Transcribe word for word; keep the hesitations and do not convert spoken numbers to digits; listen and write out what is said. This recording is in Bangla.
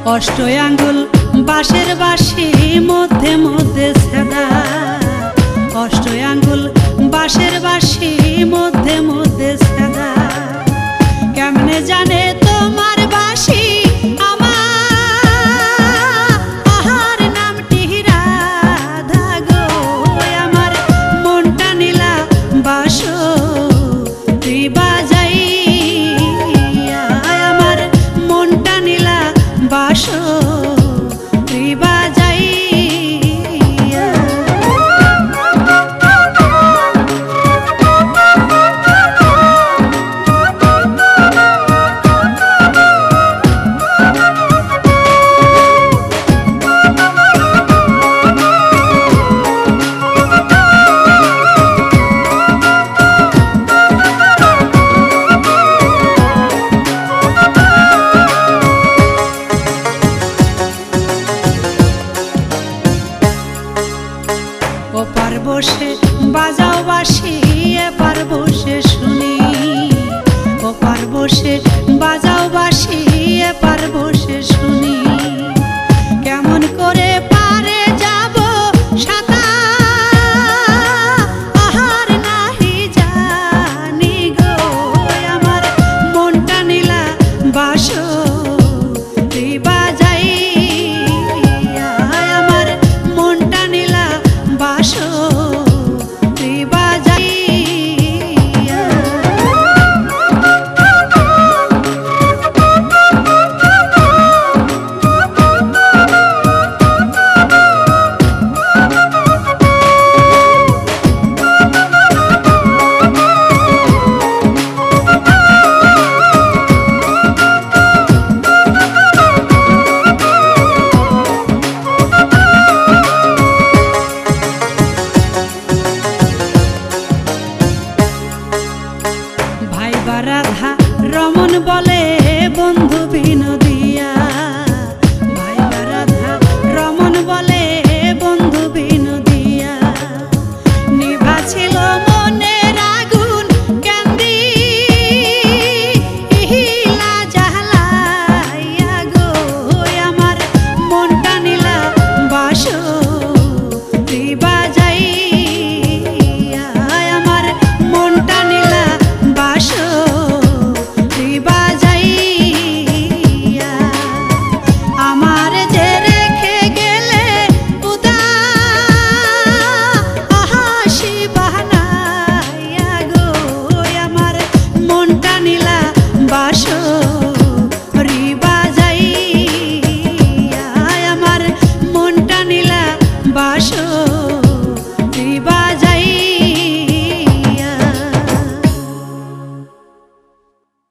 অষ্ট আঙ্গুল বাঁশের বাঁশি মধ্যে মধ্যে ছেদা, অষ্ট আঙ্গুল বাঁশের বাঁশি মধ্যে মধ্যে ছেদা। কেমনে জানে তোমার বাঁশি আমার নামটি রাধা গো, আমার মনটা নীলা বাঁশরি বাজাইয়া, আমার মনটা নীলা বাঁশরি বাজাইয়া। ওপার বসে বাজাও বাঁশি এপার বসে শুনি, ওপার বসে বাজাও বাঁশি এপার বসে শুনি। কেমন করে পারে যাব সাঁতার আহার নাহি জানি গো, আমার মনটা নীলা বাঁশরি বাজাইয়া, আমার মনটা নীলা বাঁশরি বাজাইয়া। রাধা রমন বলে বন্ধু বিনোদিয়া, ভাই রাধা রমন বলে বন্ধু বিনোদিয়া। নিভা ছিল মনের আগুন ক্যান্দি ইহিলা জাহলাইয়া গো, আমার মনটা নীলা বাঁশরি বাজাইয়া, আমার মনটা নীলা বাঁশরি বাজাইয়া।